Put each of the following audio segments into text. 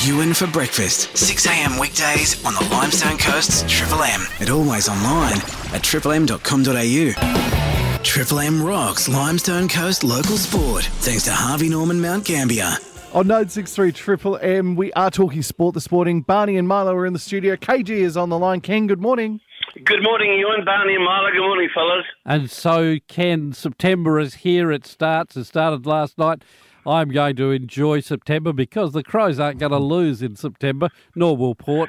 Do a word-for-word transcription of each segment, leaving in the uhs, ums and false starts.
Ewan for breakfast, six a.m. weekdays on the Limestone Coast's Triple M. And always online at triple m dot com dot a u. Triple M rocks Limestone Coast local sport, thanks to Harvey Norman Mount Gambier. On nine six three Triple M, we are talking sport this morning. Barney and Milo are in the studio. K G is on the line. Ken, good morning. Good morning, Ewan, Barney and Marla. Good morning, fellas. And so, Ken, September is here. It starts. It started last night. I'm going to enjoy September because the Crows aren't going to lose in September, nor will Port.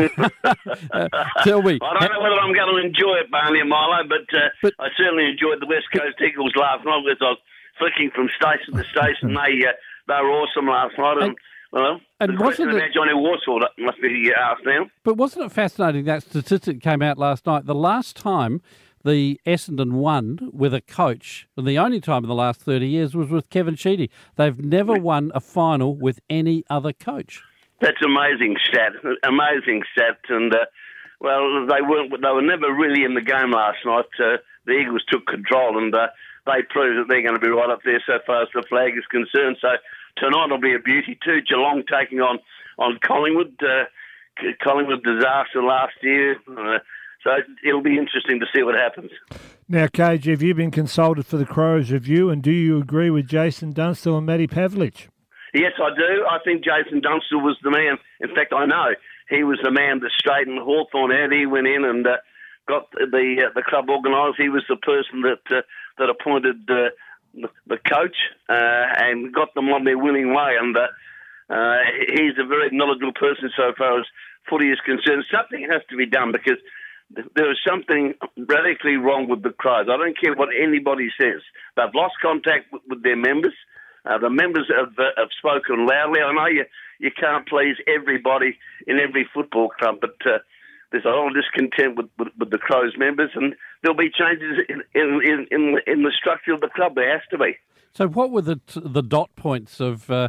uh, tell me. I don't know whether I'm going to enjoy it, Barney and Milo, but, uh, but I certainly enjoyed the West Coast Eagles last night because I was flicking from station to station. They uh, they were awesome last night. And, and, well, and the question wasn't about it, Johnny Warsaw must be asked now. But wasn't it fascinating that statistic came out last night? The last time the Essendon won with a coach, and the only time in the last thirty years was with Kevin Sheedy. They've never won a final with any other coach. That's amazing stat, amazing stat, and uh, well, they weren't. They were never really in the game last night. Uh, the Eagles took control, and uh, they proved that they're going to be right up there so far as the flag is concerned. So tonight will be a beauty too. Geelong taking on on Collingwood. Uh, Collingwood disaster last year. Uh, So it'll be interesting to see what happens. Now, K G, have you been consulted for the Crows review, and do you agree with Jason Dunstall and Matty Pavlich? Yes, I do. I think Jason Dunstall was the man. In fact, I know he was the man that straightened Hawthorn out. He went in and uh, got the uh, the club organised. He was the person that uh, that appointed uh, the, the coach uh, and got them on their winning way. And uh, uh, he's a very knowledgeable person so far as footy is concerned. Something has to be done because there is something radically wrong with the Crows. I don't care what anybody says. They've lost contact with, with their members. Uh, the members have, uh, have spoken loudly. I know you, you can't please everybody in every football club, but uh, there's a lot of discontent with, with, with the Crows members, and there'll be changes in, in, in, in, the, in the structure of the club. There has to be. So what were the the dot points of... Uh...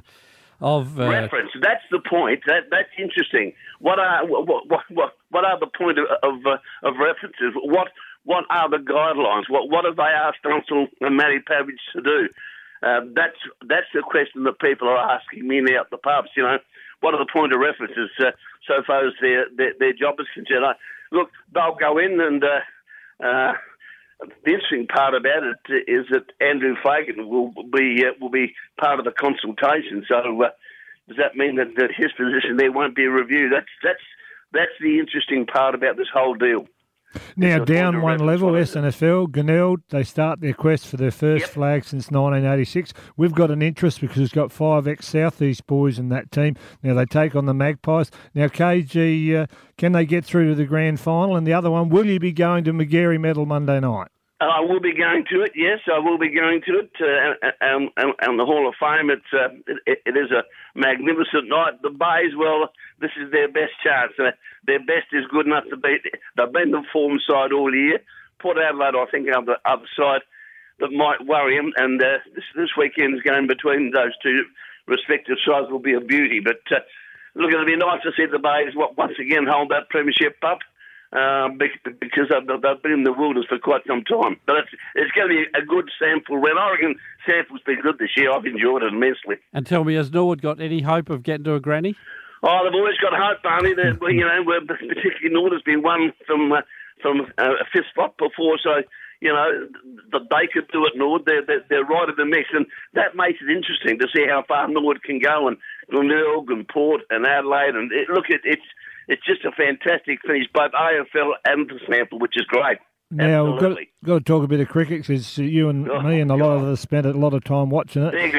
Of uh... reference, that's the point. That that's interesting. What are what what what, what are the point of of, uh, of references? What what are the guidelines? What what have they asked Dunstall and Matty Pavlich to do? Uh, that's that's the question that people are asking me now at the pubs. You know, what are the point of references uh, so far as their their, their job is concerned? I, look, they'll go in and. Uh, uh, The interesting part about it is that Andrew Fagan will be uh, will be part of the consultation. So uh, does that mean that, that his position there won't be reviewed? That's that's that's the interesting part about this whole deal. Now down one level, S N F L, Glenelg, they start their quest for their first yep. flag since nineteen eighty-six. We've got an interest because it's got five ex-South East boys in that team. Now they take on the Magpies. Now, K G, uh, can they get through to the grand final? And the other one, will you be going to Magarey Medal Monday night? I will be going to it, yes, I will be going to it. Uh, and, and, and the Hall of Fame, it's, uh, it, it is a magnificent night. The Bays, well, this is their best chance. Uh, their best is good enough to beat. They've been the form side all year. Port Adelaide, I think, are the other side that might worry them. And uh, this, this weekend's game between those two respective sides will be a beauty. But uh, look, it'll be nice to see the Bays once again hold that premiership up. Uh, because they've, they've been in the wilderness for quite some time. But it's, it's going to be a good sample. Well, I reckon sample's been good this year. I've enjoyed it immensely. And tell me, has Norwood got any hope of getting to a granny? Oh, they've always got hope, Barney. That, you know, particularly Norwood's been one from uh, from uh, a fifth spot before, so you know that they could do it. Norwood, they're, they're they're right in the mix, and that makes it interesting to see how far Norwood can go, and Glenelg and Port and Adelaide, and it, look, it, it's. It's just a fantastic finish, both A F L and the sample, which is great. Now, we've got, got to talk a bit of cricket because you and oh, me and a lot God. of us spent a lot of time watching it. They're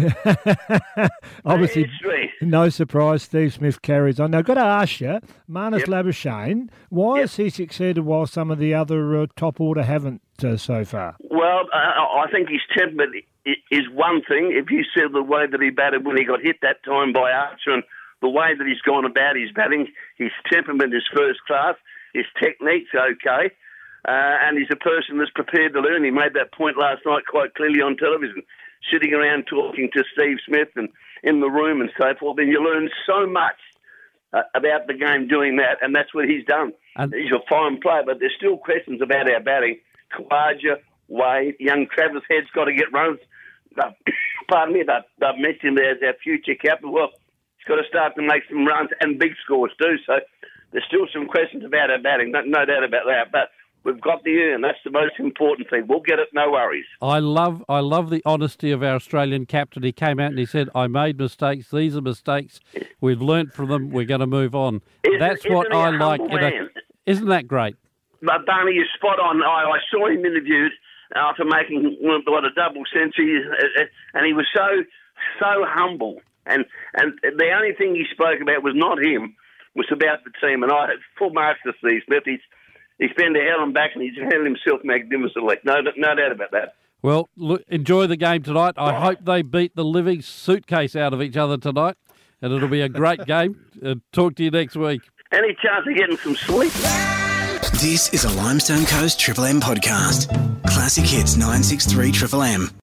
gone. Obviously, no surprise, Steve Smith carries on. Now, I've got to ask you, Marnus yep. Labuschagne, why yep. has he succeeded while some of the other uh, top order haven't uh, so far? Well, uh, I think his temperament is one thing. If you see the way that he batted when he got hit that time by Archer and the way that he's gone about his batting, his temperament is first class, his technique's okay, uh, and he's a person that's prepared to learn. He made that point last night quite clearly on television, sitting around talking to Steve Smith and in the room and so forth, and you learn so much uh, about the game doing that, and that's what he's done. And he's a fine player, but there's still questions about our batting. Kawaja, Wade, young Travis Head's got to get runs. Uh, pardon me, they've, they've mentioned him as our future captain. Well, He's got to start to make some runs and big scores too. So there's still some questions about our batting, no, no doubt about that. But we've got the earn. That's the most important thing. We'll get it, no worries. I love I love the honesty of our Australian captain. He came out and he said, I made mistakes. These are mistakes. We've learnt from them. We're going to move on. Isn't, That's what isn't I like. In a, isn't that great? But Barney, you're spot on. I, I saw him interviewed after making what a double century, and he was so so humble. And and the only thing he spoke about was not him, was about the team. And I had full marks to Steve Smith. He's he's been to hell and back, and he's handled himself magnificently. No no doubt about that. Well, look, enjoy the game tonight. I oh. hope they beat the living suitcase out of each other tonight, and it'll be a great game. Uh, talk to you next week. Any chance of getting some sleep? This is a Limestone Coast Triple M podcast. Classic Hits nine six three Triple M.